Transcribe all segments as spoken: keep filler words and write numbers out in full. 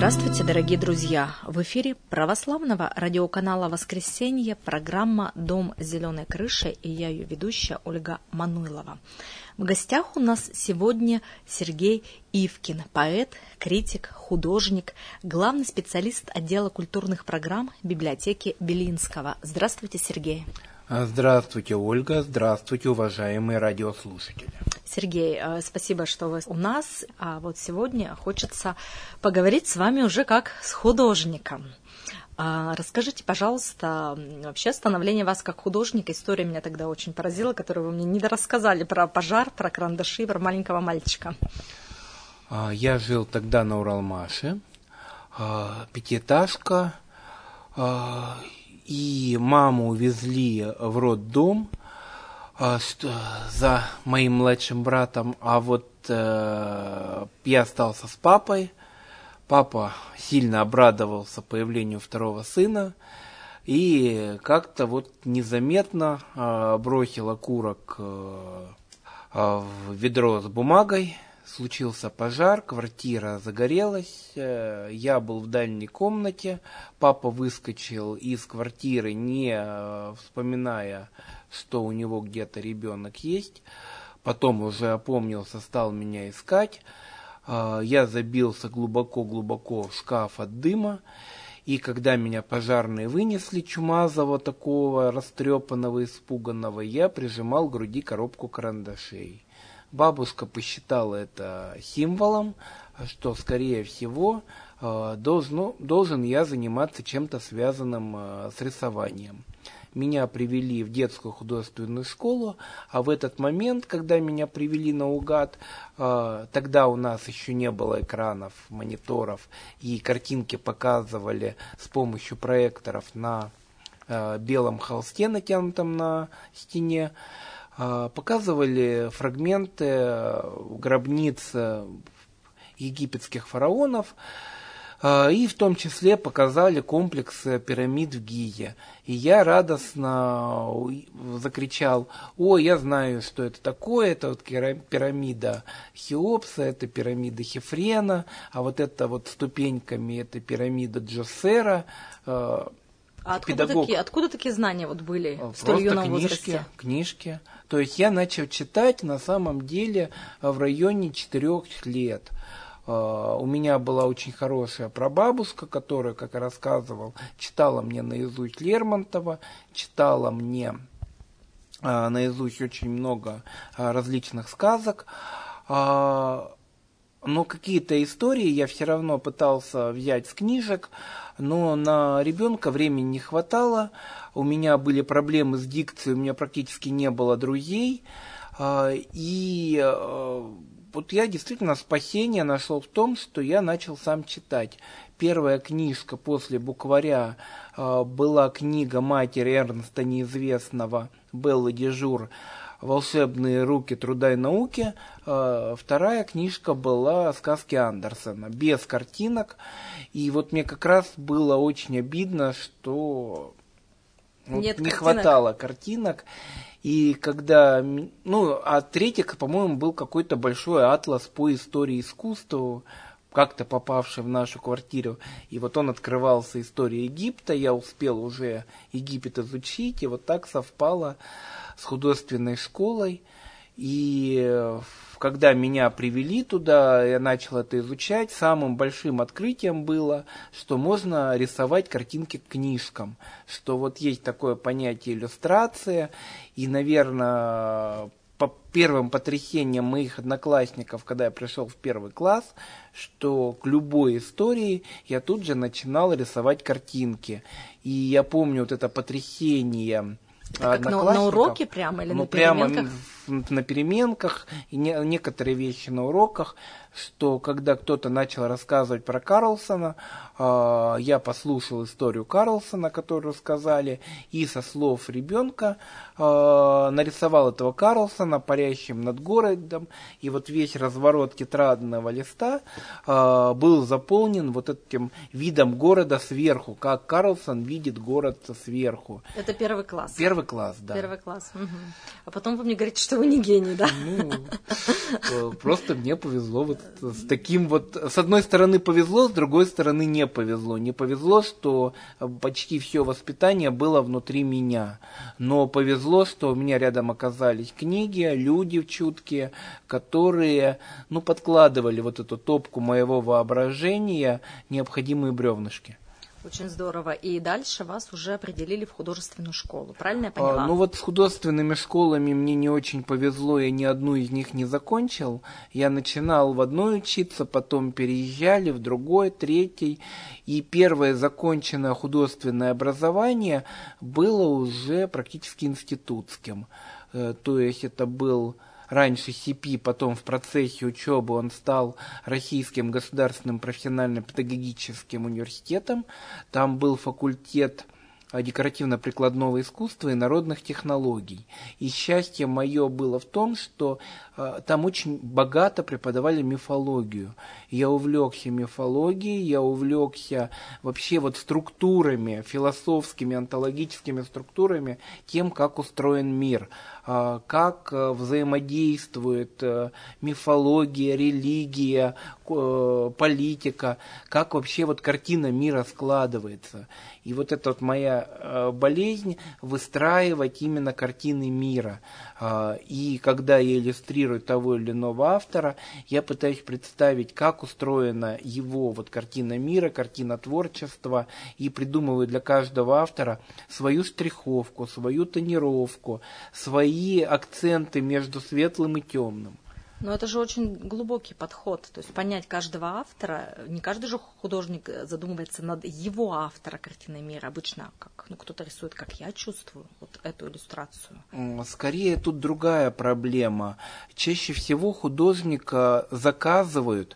Здравствуйте, дорогие друзья! В эфире православного радиоканала «Воскресенье» программа «Дом с зеленой крышей» и я ее ведущая Ольга Мануйлова. В гостях у нас сегодня Сергей Ивкин, поэт, критик, художник, главный специалист отдела культурных программ библиотеки Белинского. Здравствуйте, Сергей! Здравствуйте, Ольга! Здравствуйте, уважаемые радиослушатели! Сергей, спасибо, что вы у нас. А вот сегодня хочется поговорить с вами уже как с художником. Расскажите, пожалуйста, вообще становление вас как художника. История меня тогда очень поразила, которую вы мне не рассказали про пожар, про карандаши, про маленького мальчика. Я жил тогда на Уралмаше, пятиэтажка, и маму увезли в роддом за моим младшим братом, а вот э, я остался с папой. Папа сильно обрадовался появлению второго сына и как-то вот незаметно э, бросил окурок э, в ведро с бумагой. Случился пожар, квартира загорелась, э, я был в дальней комнате, папа выскочил из квартиры, не э, вспоминая, что у него где-то ребенок есть. Потом уже опомнился, стал меня искать. Я забился глубоко-глубоко в шкаф от дыма. И когда меня пожарные вынесли, чумазого такого, растрепанного, испуганного, я прижимал к груди коробку карандашей. Бабушка посчитала это символом, что, скорее всего, должен, должен я заниматься чем-то связанным с рисованием. Меня привели в детскую художественную школу, а в этот момент, когда меня привели наугад, тогда у нас еще не было экранов, мониторов, и картинки показывали с помощью проекторов на белом холсте, натянутом на стене, показывали фрагменты гробниц египетских фараонов, и в том числе показали комплекс пирамид в Гизе. И я радостно закричал: «Ой, я знаю, что это такое, это вот пирамида Хеопса, это пирамида Хефрена, а вот это вот ступеньками, это пирамида Джосера». А откуда такие, откуда такие знания вот были в столь юном книжки, возрасте? Книжки. То есть я начал читать на самом деле в районе четырех лет. У меня была очень хорошая прабабушка, которая, как я рассказывал, читала мне наизусть Лермонтова, читала мне наизусть очень много различных сказок. Но какие-то истории я все равно пытался взять с книжек, но на ребенка времени не хватало. У меня были проблемы с дикцией, у меня практически не было друзей. И вот я действительно спасение нашел в том, что я начал сам читать. Первая книжка после букваря э, была книга матери Эрнста Неизвестного Беллы Дежур «Волшебные руки труда и науки». Э, вторая книжка была сказки Андерсена, без картинок. И вот мне как раз было очень обидно, что вот не картинок. хватало картинок. И когда, ну, а третий, по-моему, был какой-то большой атлас по истории искусства, как-то попавший в нашу квартиру. И вот он открывался историей Египта, я успел уже Египет изучить, и вот так совпало с художественной школой. И когда меня привели туда, я начал это изучать, самым большим открытием было, что можно рисовать картинки к книжкам, что вот есть такое понятие иллюстрация, и, наверное, по первым потрясениям моих одноклассников, когда я пришел в первый класс, что к любой истории я тут же начинал рисовать картинки. И я помню вот это потрясение. Как на, на уроке прямо или ну, на переменках? Прямо на переменках, и не, некоторые вещи на уроках, что когда кто-то начал рассказывать про Карлсона, э, я послушал историю Карлсона, которую сказали, и со слов ребенка э, нарисовал этого Карлсона парящим над городом, и вот весь разворот тетрадного листа э, был заполнен вот этим видом города сверху, как Карлсон видит город сверху. Это первый класс? Первый класс, да. Первый класс. Угу. А потом вы мне говорите, что вы не гений, да? Ну, просто мне повезло вот вот с таким вот, с одной стороны повезло, с другой стороны не повезло. Не повезло, что почти все воспитание было внутри меня, но повезло, что у меня рядом оказались книги, люди чуткие, которые, ну, подкладывали вот эту топку моего воображения, необходимые бревнышки. Очень здорово. И дальше вас уже определили в художественную школу. Правильно я поняла? А, ну вот с художественными школами мне не очень повезло, я ни одну из них не закончил. Я начинал в одной учиться, потом переезжали в другой, третий. И первое законченное художественное образование было уже практически институтским. То есть это был... Раньше СИПИ, потом в процессе учебы он стал Российским государственным профессионально-педагогическим университетом. Там был факультет декоративно-прикладного искусства и народных технологий. И счастье мое было в том, что э, там очень богато преподавали мифологию. Я увлекся мифологией, я увлекся вообще вот структурами, философскими, онтологическими структурами, тем, как устроен мир, э, как э, взаимодействует э, мифология, религия, э, политика, как вообще вот картина мира складывается. И вот это вот моя э, болезнь выстраивать именно картины мира. Э, и когда я иллюстрирую того или иного автора, я пытаюсь представить, как устроена его вот картина мира, картина творчества, и придумываю для каждого автора свою штриховку, свою тонировку, свои акценты между светлым и темным. Но это же очень глубокий подход, то есть понять каждого автора, не каждый же художник задумывается над его автора картины мира, обычно как, ну, кто-то рисует, как я чувствую, вот эту иллюстрацию. Скорее тут другая проблема. Чаще всего художника заказывают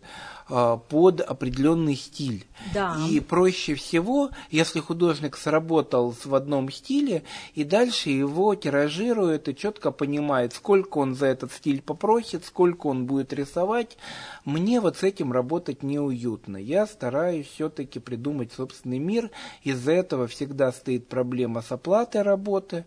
под определенный стиль. Да. И проще всего, если художник сработал в одном стиле, и дальше его тиражирует и четко понимает, сколько он за этот стиль попросит, сколько он будет рисовать. Мне вот с этим работать неуютно. Я стараюсь все-таки придумать собственный мир. Из-за этого всегда стоит проблема с оплатой работы.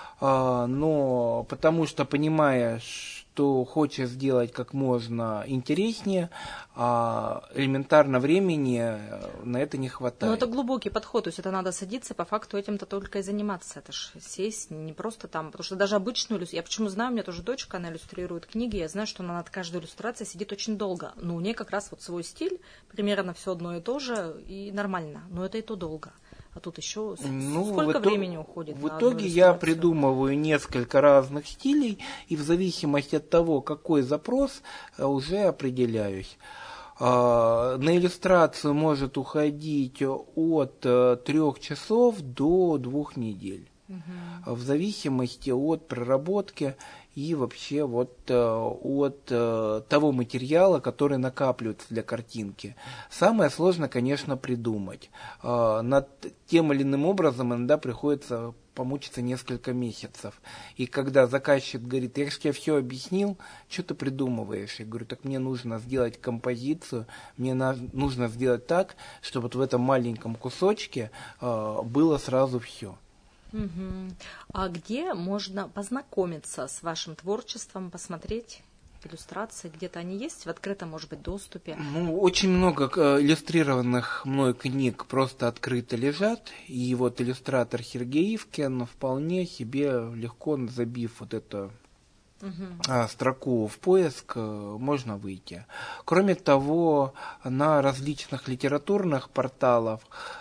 Но потому что, понимая, что хочешь сделать как можно интереснее, а элементарно времени на это не хватает. Но это глубокий подход, то есть это надо садиться, по факту этим-то только и заниматься. Это же сесть не просто там, потому что даже обычную иллюстрацию, я почему знаю, у меня тоже дочка, она иллюстрирует книги, я знаю, что она над каждой иллюстрацией сидит очень долго, но у нее как раз вот свой стиль, примерно все одно и то же, и нормально, но это и то долго. А тут еще ну, сколько итог, времени уходит? В итоге я придумываю несколько разных стилей, и в зависимости от того, какой запрос, уже определяюсь. На иллюстрацию может уходить от трех часов до двух недель. Угу. В зависимости от проработки и вообще вот от того материала, который накапливается для картинки. Самое сложное, конечно, придумать. Над тем или иным образом иногда приходится помучиться несколько месяцев. И когда заказчик говорит, я же тебе все объяснил, что ты придумываешь? Я говорю, так мне нужно сделать композицию, мне на, нужно сделать так, чтобы вот в этом маленьком кусочке было сразу все. Угу. А где можно познакомиться с вашим творчеством, посмотреть иллюстрации? Где-то они есть в открытом, может быть, доступе? Ну, очень много иллюстрированных мной книг просто открыто лежат. И вот иллюстратор Сергей Ивкин вполне себе легко, забив вот эту Uh-huh. строку в поиск, можно выйти. Кроме того, на различных литературных порталах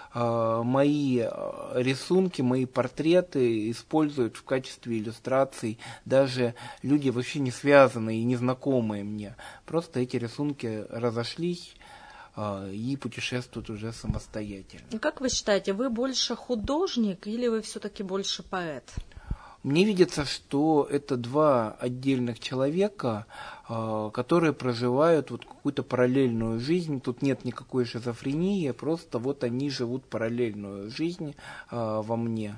мои рисунки, мои портреты используют в качестве иллюстраций даже люди вообще не связанные и незнакомые мне. Просто эти рисунки разошлись и путешествуют уже самостоятельно. Как вы считаете, вы больше художник или вы все-таки больше поэт? Мне видится, что это два отдельных человека, которые проживают вот какую-то параллельную жизнь. Тут нет никакой шизофрении, просто вот они живут параллельную жизнь во мне.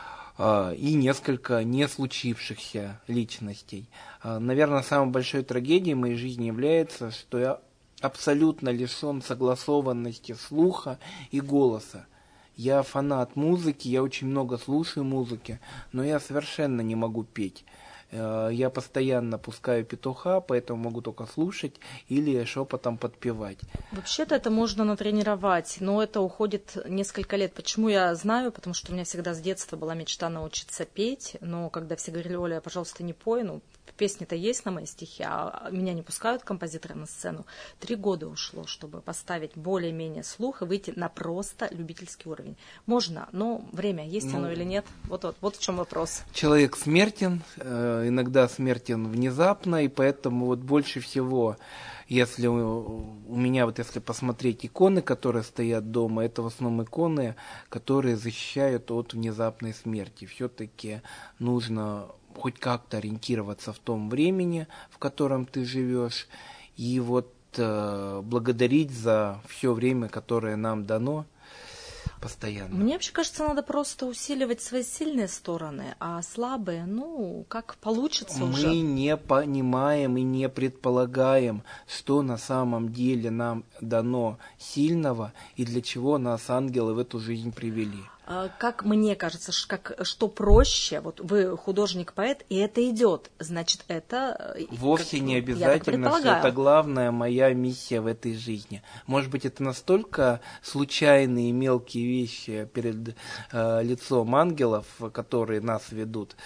И несколько не случившихся личностей. Наверное, самой большой трагедией моей жизни является, что я абсолютно лишен согласованности слуха и голоса. Я фанат музыки, я очень много слушаю музыки, но я совершенно не могу петь. Я постоянно пускаю петуха, поэтому могу только слушать или шепотом подпевать. Вообще-то это можно натренировать, но это уходит несколько лет. Почему я знаю? Потому что у меня всегда с детства была мечта научиться петь, но когда все говорили: Оля, пожалуйста, не пой, ну, песни-то есть на мои стихи, а меня не пускают композиторы на сцену. Три года ушло, чтобы поставить более-менее слух и выйти на просто любительский уровень. Можно, но время есть ну, оно или нет? Вот, вот, вот в чем вопрос. Человек смертен, иногда смертен внезапно, и поэтому вот больше всего, если у, у меня, вот если посмотреть иконы, которые стоят дома, это в основном иконы, которые защищают от внезапной смерти. Все-таки нужно хоть как-то ориентироваться в том времени, в котором ты живешь, и вот э, благодарить за все время, которое нам дано постоянно. Мне вообще кажется, надо просто усиливать свои сильные стороны, а слабые, ну, как получится Мы уже. Мы не понимаем и не предполагаем, что на самом деле нам дано сильного и для чего нас ангелы в эту жизнь привели. Как мне кажется, как, что проще, вот вы художник-поэт, и это идет, значит, это... Вовсе как, не обязательно, что это главная моя миссия в этой жизни. Может быть, это настолько случайные мелкие вещи перед э, лицом ангелов, которые нас ведут,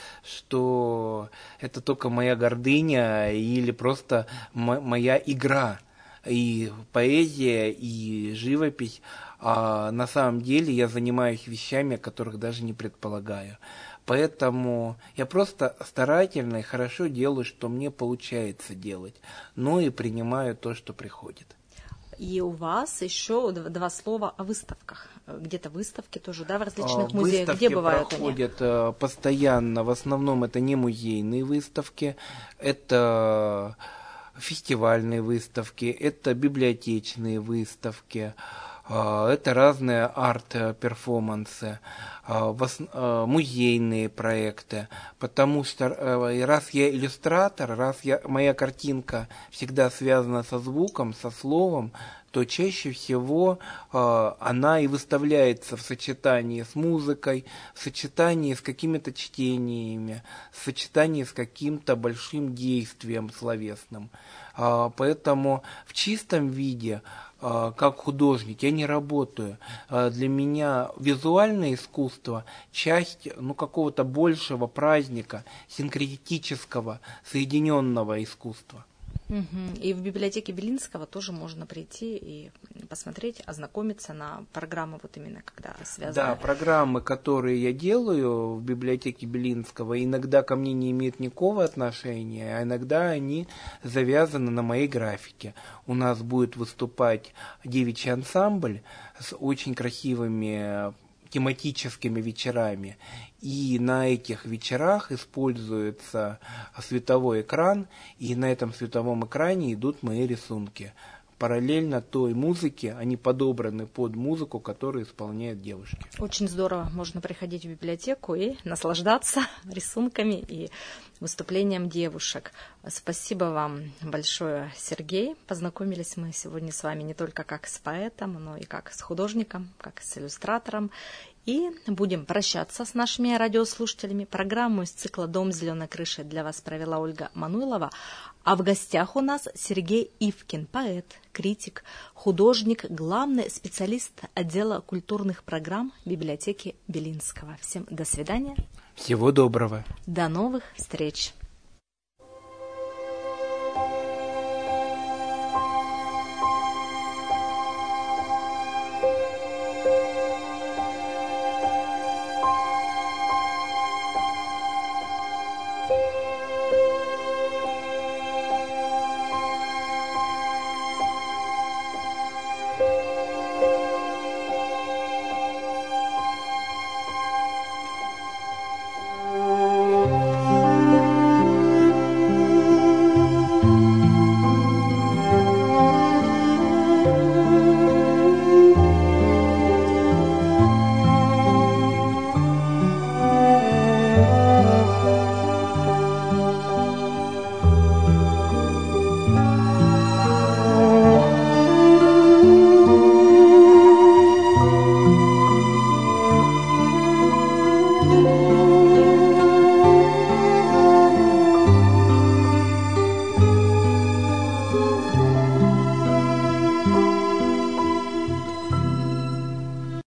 что это только моя гордыня или просто м- моя игра. И поэзия, и живопись, а на самом деле я занимаюсь вещами, о которых даже не предполагаю. Поэтому я просто старательно и хорошо делаю, что мне получается делать, но и принимаю то, что приходит. И у вас еще два слова о выставках. Где-то выставки тоже, да, в различных музеях. Выставки где бывают проходят они? Постоянно. В основном это не музейные выставки, это фестивальные выставки, это библиотечные выставки, это разные арт-перформансы, музейные проекты, потому что раз я иллюстратор, раз я, моя картинка всегда связана со звуком, со словом, то чаще всего э, она и выставляется в сочетании с музыкой, в сочетании с какими-то чтениями, в сочетании с каким-то большим действием словесным. Э, поэтому в чистом виде, э, как художник, я не работаю. Э, для меня визуальное искусство – часть ну, какого-то большего праздника, синкретического, соединенного искусства. Угу. И в библиотеке Белинского тоже можно прийти и посмотреть, ознакомиться на программы вот именно когда связаны. Да, программы, которые я делаю в библиотеке Белинского, иногда ко мне не имеют никакого отношения, а иногда они завязаны на моей графике. У нас будет выступать девичий ансамбль с очень красивыми тематическими вечерами. И на этих вечерах используется световой экран, и на этом световом экране идут мои рисунки. Параллельно той музыке, они подобраны под музыку, которую исполняют девушки. Очень здорово. Можно приходить в библиотеку и наслаждаться рисунками и выступлением девушек. Спасибо вам большое, Сергей. Познакомились мы сегодня с вами не только как с поэтом, но и как с художником, как с иллюстратором. И будем прощаться с нашими радиослушателями. Программу из цикла «Дом зеленой крыши» для вас провела Ольга Мануйлова. А в гостях у нас Сергей Ивкин, поэт, критик, художник, главный специалист отдела культурных программ библиотеки Белинского. Всем до свидания. Всего доброго. До новых встреч.